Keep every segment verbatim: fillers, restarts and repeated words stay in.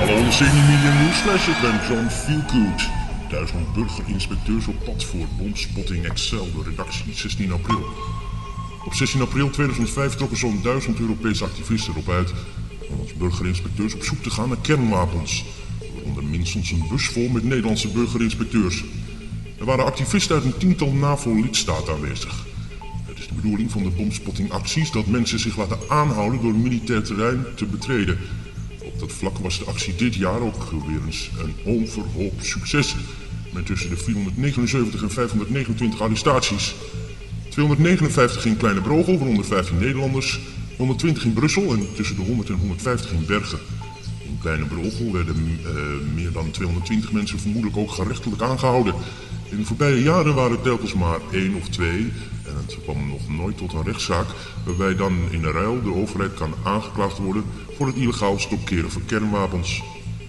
Hallo, C N Media Newsflash, ik ben John Feelgood. Duizend burgerinspecteurs op pad voor Bombspotting Excel, de redactie zestien april. Op zestien april tweeduizend vijf trokken zo'n duizend Europese activisten erop uit om als burgerinspecteurs op zoek te gaan naar kernwapens. Waaronder minstens een bus vol met Nederlandse burgerinspecteurs. Er waren activisten uit een tiental NAVO-lidstaten aanwezig. Het is de bedoeling van de bombspottingacties dat mensen zich laten aanhouden door militair terrein te betreden. Op dat vlak was de actie dit jaar ook weer eens een onverhoopt succes. Met tussen de vierhonderdnegenenzeventig en vijfhonderdnegenentwintig arrestaties. tweehonderdnegenenvijftig in Kleine Brogel, waaronder vijftien Nederlanders. honderdtwintig in Brussel en tussen de honderd en honderdvijftig in Bergen. In Kleine Brogel werden uh, meer dan tweehonderdtwintig mensen vermoedelijk ook gerechtelijk aangehouden. In de voorbije jaren waren het telkens maar één of twee. En het kwam nog nooit tot een rechtszaak waarbij dan in ruil de overheid kan aangeklaagd worden voor het illegaal stopkeren van kernwapens.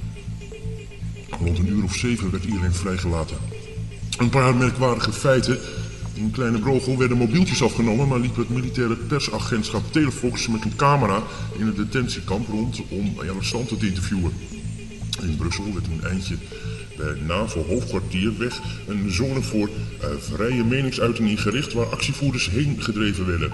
Rond een uur of zeven werd iedereen vrijgelaten. Een paar merkwaardige feiten. In Kleine Brogel werden mobieltjes afgenomen, maar liep het militaire persagentschap Telefox met een camera in het detentiekamp rond om arrestanten te interviewen. In Brussel werd een eindje bij het NAVO-hoofdkwartier weg een zone voor uh, vrije meningsuiting ingericht waar actievoerders heen gedreven werden.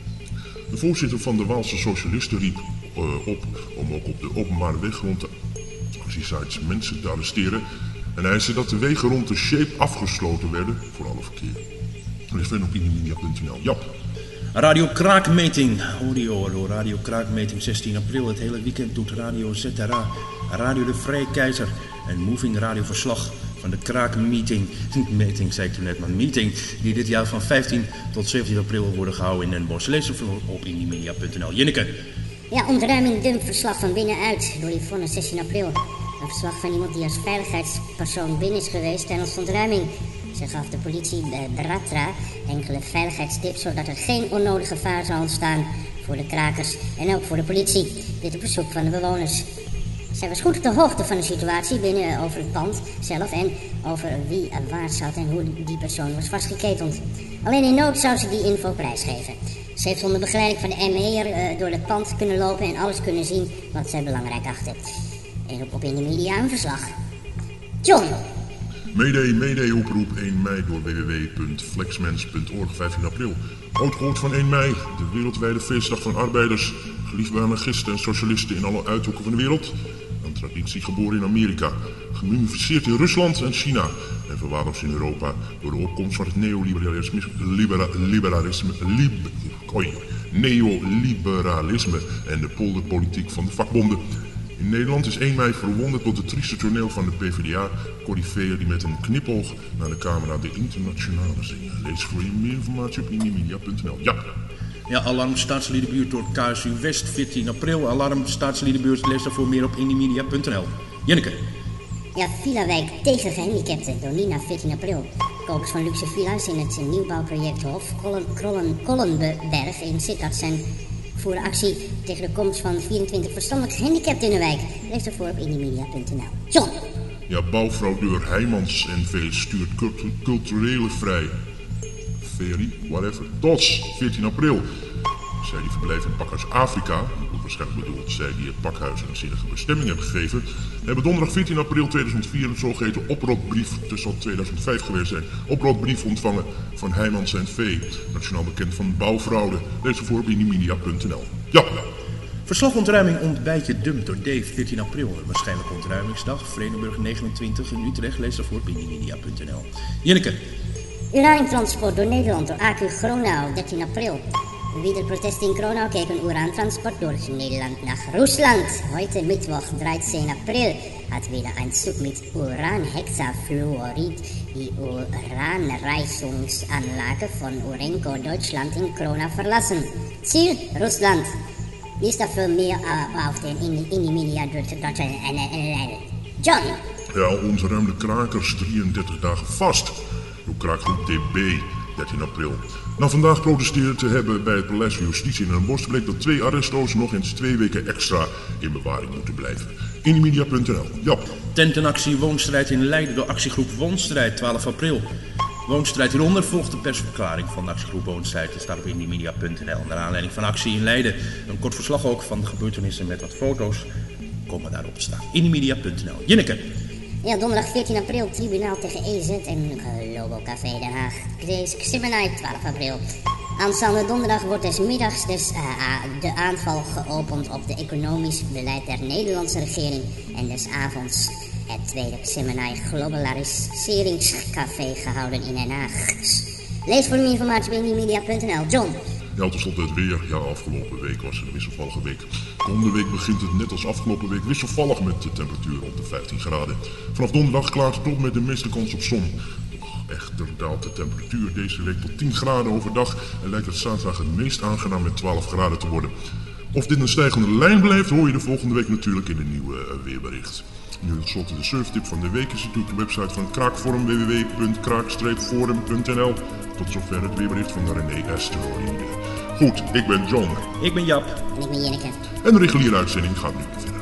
De voorzitter van de Waalse Socialisten riep uh, op om ook op de openbare weg rond de actiesites mensen te arresteren en eiste dat de wegen rond de Shape afgesloten werden voor alle verkeer. Dat is verder op inimedia punt n l. Jap. Radio Kraakmeting, audio door Radio Kraakmeting zestien april. Het hele weekend doet Radio Z R A, Radio de Vrije Keizer en Moving Radio verslag van de Kraakmeting, meeting zei ik toen net, maar meeting, die dit jaar van vijftien tot zeventien april worden gehouden in Den Bosch. Lees op inimedia punt n l. Jinneke. Ja, ontruiming dumpt verslag van binnenuit door Yvonne zestien april. Een verslag van iemand die als veiligheidspersoon binnen is geweest tijdens de ontruiming. Ze gaf de politie de Bratra enkele veiligheidstips zodat er geen onnodig gevaar zou ontstaan voor de krakers en ook voor de politie. Dit op verzoek van de bewoners. Zij was goed op de hoogte van de situatie binnen over het pand zelf en over wie er waar zat en hoe die persoon was vastgeketend. Alleen in nood zou ze die info prijsgeven. Ze heeft onder begeleiding van de M E'er uh, door het pand kunnen lopen en alles kunnen zien wat zij belangrijk achtte. En op, op in de media een verslag. John! Mayday, Mayday oproep één mei door w w w punt flexmens punt org, vijftien april. Oud gehoord van één mei, de wereldwijde feestdag van arbeiders, geliefd bij anarchisten en socialisten in alle uithoeken van de wereld. Een traditie geboren in Amerika, gemummificeerd in Rusland en China en verwaarloosd in Europa door de opkomst van het neoliberalisme, libera, liberalisme, lib, oi, neoliberalisme en de polderpolitiek van de vakbonden. In Nederland is één mei verwonderd tot het trieste toneel van de P V D A, coryfeeën die met een knipoog naar de camera de internationale zingen. Lees voor je meer informatie op inimedia punt n l. Ja. Ja, alarm staatsliedenbuurt door K S U West, veertien april. Alarm staatsliedenbuurt, lees daarvoor meer op inimedia punt n l. Jenneke. Ja, Villa-wijk tegen gehandicapten door Nina, veertien april. Kopers van luxe villa's in het nieuwbouwproject Hof Kollenberg in Sittard zijn voor de actie tegen de komst van vierentwintig verstandelijk gehandicapten in de wijk. Lees ervoor op inimedia punt n l. John! Ja, bouwfraudeur Heijmans en V stuurt cultu- culturele vrij. Ferry, whatever. Tots, veertien april. Zij die verblijven in het pakhuis Afrika, die wordt waarschijnlijk bedoeld zij die het pakhuis een zinnige bestemming hebben gegeven, hebben donderdag veertien april tweeduizend vier een zogeheten oproepbrief, het zal tweeduizend vijf geweest zijn, oproepbrief ontvangen van Heijmans en V, nationaal bekend van bouwfraude. Lees ervoor op inimedia punt n l. Ja. Verslag ontruiming ontbijtje dumpt door Dave, veertien april. Waarschijnlijk ontruimingsdag, Vredenburg negenentwintig in Utrecht. Lees ervoor op inimedia punt n l. Jenneke. Uraantransport door Nederland door A Q Gronau, dertien april. Wieder Protest in Gronau gegen Urantransport durch Nederland nach Russland. Heute Mittwoch, dreizehn april, hat wieder ein Zug mit Uranhexafluorid die Uranreichungsanlage von Urenco Deutschland in Gronau verlassen. Ziel Russland. Lies dafür meer uh, auf den inimedia punt n l. John. Ja, onze ruimde krakers drieëndertig dagen vast. Door kraakgroep D B, dertien april. Na vandaag protesteerd te hebben bij het Paleis van Justitie in Den Bosch bleek dat twee arresto's nog eens twee weken extra in bewaring moeten blijven. inimedia punt n l. Ja. Tentenactie Woonstrijd in Leiden door actiegroep Woonstrijd, twaalf april. Woonstrijd hieronder volgt de persverklaring van de actiegroep Woonstrijd. Dat staat op inimedia punt n l. Naar aanleiding van actie in Leiden. Een kort verslag ook van de gebeurtenissen met wat foto's. komen daarop staan. Inimedia punt n l. Jinneke. Ja, donderdag veertien april, tribunaal tegen E Z en Globo Café Den Haag. Ximmenai, twaalf april. Aanstaande donderdag wordt des middags dus, uh, de aanval geopend op de economisch beleid der Nederlandse regering. En des avonds het tweede Ximmenai Globaliseringscafé gehouden in Den Haag. Lees voor meer informatie bij inimedia punt n l. John. Ja, tenslotte het weer. Ja, afgelopen week was het een wisselvallige week. Komende week begint het net als afgelopen week wisselvallig met de temperatuur rond de vijftien graden. Vanaf donderdag klaart het op met de meeste kans op zon. Echter daalt de temperatuur deze week tot tien graden overdag en lijkt het zaterdag het meest aangenaam met twaalf graden te worden. Of dit een stijgende lijn blijft, hoor je de volgende week natuurlijk in een nieuwe uh, weerbericht. Nu tenslotte de surftip van de week is natuurlijk de website van het Kraakforum, w w w punt kraak forum punt n l. Tot zover het weerbericht van René Asteroïde. Goed, ik ben John. Ik ben Jap. En ik ben Jinneke. En de reguliere uitzending gaat nu verder.